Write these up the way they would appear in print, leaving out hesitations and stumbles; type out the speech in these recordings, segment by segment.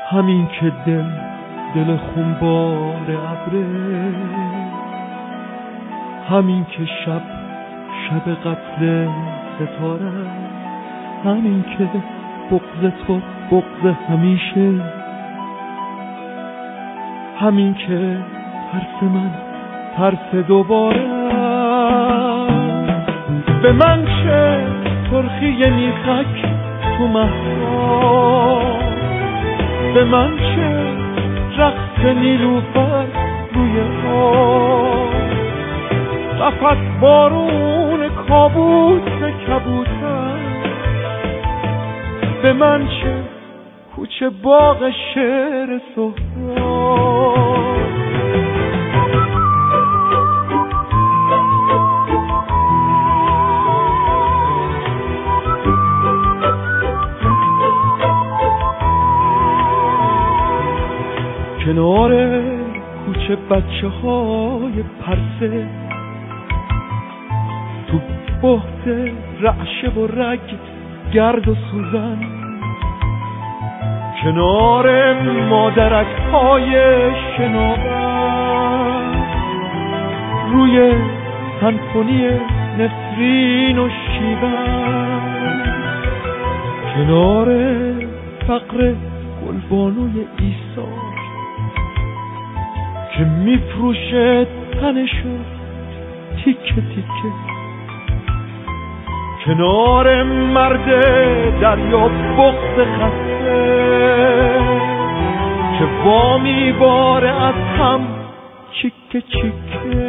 همین که دل خونبار ابره، همین که شب قتل ستاره، همین که بغض تو بغض همیشه، همین که ترس من ترس دوباره. به من چه سرخی میخک تو مهرا، به من چه رقص نیلوفر روی آب، قفس بارون کابوس کبوتر. به من چه کوچه باغ شعر سهراب. کنار کوچه بچه های پرسه، تو بحت رعشه و رگ گرد و سوزن، کنار مادرک های شناور، روی سنفونی نسرین و شیون، کنار فقر گلبانوی ایثار که میفروشه تنشو تیکه تیکه، کنار مرد دریا بغض خسته که وا میباره از هم چیکه چیکه.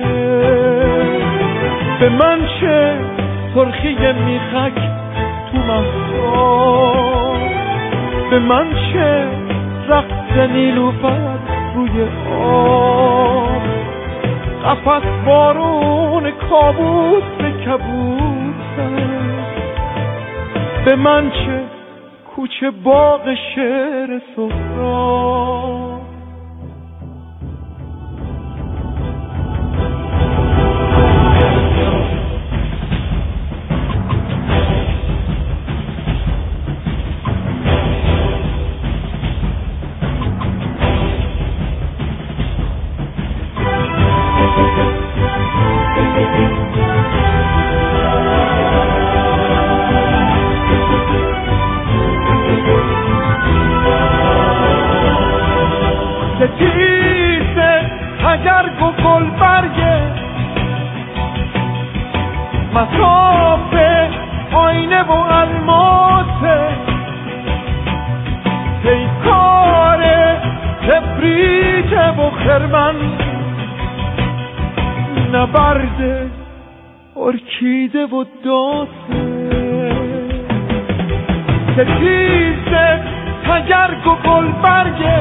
به من چه سرخی میخک تو مهرا، به من چه رقص نیلوفر روی آب، قفس بارون کابوس کبوتر. به من چه کوچه باغ شعر سهراب. ستیزه تگرگ و گلبرگه، مسافه آینه و الماسه، پیکاره کبریت و خرمن، نبرد ارکیده و داسه. ستیزه تگرگ و گلبرگه،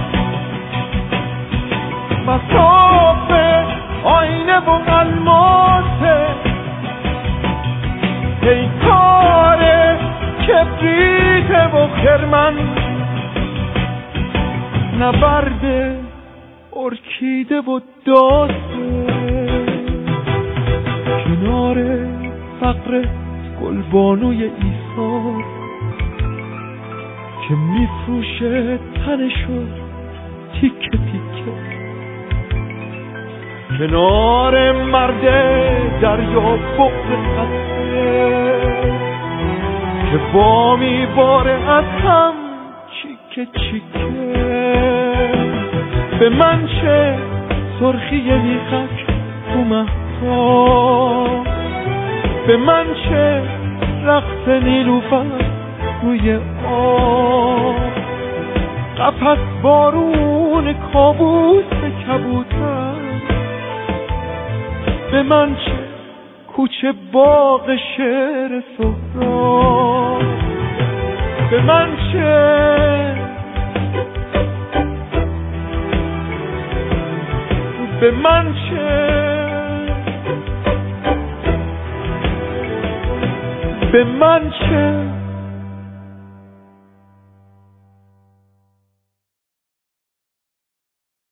مسافه آینه و الماسه، پیکاره کبریت و خرمن، نبرد ارکیده و داسه. کنار فقر گلبانوی ایثار که میفروشه تنشو تیکه تیکه، کنار مرد دریا بغض خسته که وا میباره از هم چیکه چیکه. به من چه سرخی میخک تو مهرا، به من چه رقص نیلوفر روی آب، قفس بارون کابوس کبوتر. به من چه کوچه باغ شعر سهراب. به من چه، به من چه، به من چه